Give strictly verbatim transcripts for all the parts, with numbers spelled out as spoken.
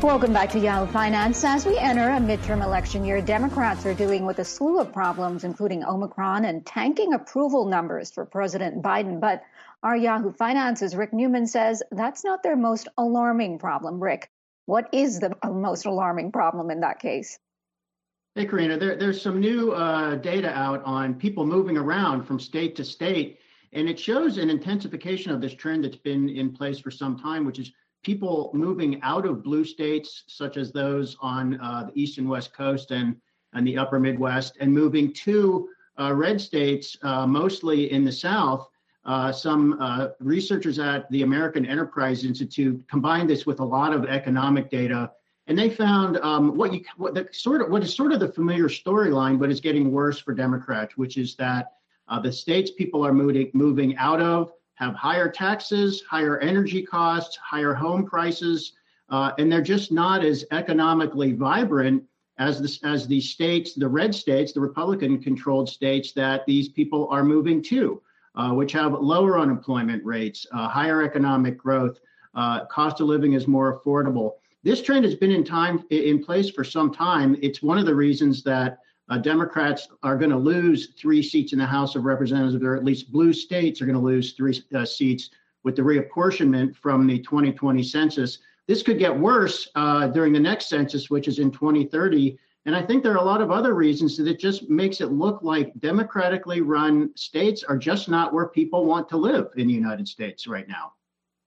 Welcome back to Yahoo Finance. As we enter a midterm election year, Democrats are dealing with a slew of problems, including Omicron and tanking approval numbers for President Biden. But our Yahoo Finance's Rick Newman says that's not their most alarming problem. Rick, what is the most alarming problem in that case? Hey, Karina, there, there's some new uh, data out on people moving around from state to state, and it shows an intensification of this trend that's been in place for some time, which is people moving out of blue states, such as those on uh, the east and west coast and, and the upper Midwest, and moving to uh, red states, uh, mostly in the South. Uh, some uh, researchers at the American Enterprise Institute combined this with a lot of economic data, and they found um, what you what the sort of what is sort of the familiar storyline, but is getting worse for Democrats, which is that uh, the states people are moving moving out of have higher taxes, higher energy costs, higher home prices, uh, and they're just not as economically vibrant as the, as the states, the red states, the Republican-controlled states that these people are moving to, uh, which have lower unemployment rates, uh, higher economic growth, uh, cost of living is more affordable. This trend has been in time in place for some time. It's one of the reasons that Uh, Democrats are going to lose three seats in the House of Representatives, or at least blue states are going to lose three uh, seats with the reapportionment from the twenty twenty census. This could get worse uh, during the next census, which is in twenty thirty. And I think there are a lot of other reasons that it just makes it look like democratically run states are just not where people want to live in the United States right now.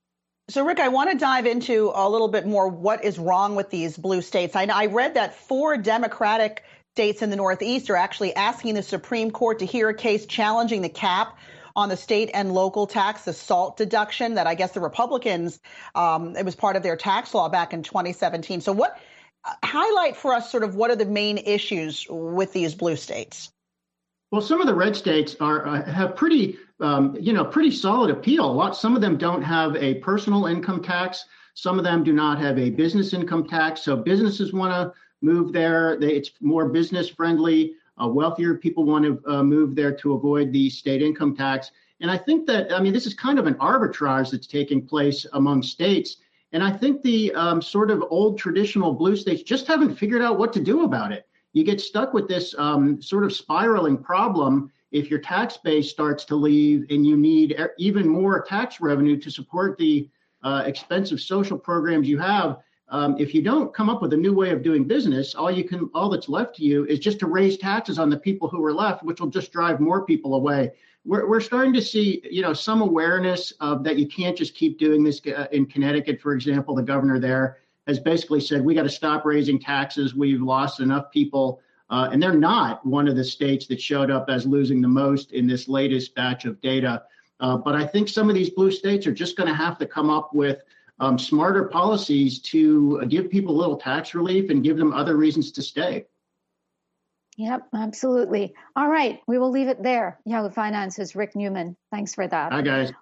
So, Rick, I want to dive into a little bit more what is wrong with these blue states. I, I read that four Democratic states in the Northeast are actually asking the Supreme Court to hear a case challenging the cap on the state and local tax, the SALT deduction that I guess the Republicans, um, it was part of their tax law back in twenty seventeen. So what, uh, highlight for us sort of what are the main issues with these blue states? Well, some of the red states are uh, have pretty, um, you know, pretty solid appeal. A lot, some of them don't have a personal income tax. Some of them do not have a business income tax. So businesses want to move there. They, it's more business friendly. Uh, wealthier people want to uh, move there to avoid the state income tax. And I think that, I mean, this is kind of an arbitrage that's taking place among states. And I think the um, sort of old traditional blue states just haven't figured out what to do about it. You get stuck with this um, sort of spiraling problem if your tax base starts to leave and you need even more tax revenue to support the uh, expensive social programs you have. Um, if you don't come up with a new way of doing business, all you can, all that's left to you is just to raise taxes on the people who are left, which will just drive more people away. We're we're starting to see, you know, some awareness of that you can't just keep doing this. In Connecticut, for example, the governor there has basically said we got to stop raising taxes. We've lost enough people, uh, and they're not one of the states that showed up as losing the most in this latest batch of data. Uh, but I think some of these blue states are just going to have to come up with Um, smarter policies to give people a little tax relief and give them other reasons to stay. Yep, absolutely. All right, we will leave it there. Yahoo Finance's Rick Newman. Thanks for that. Hi, guys.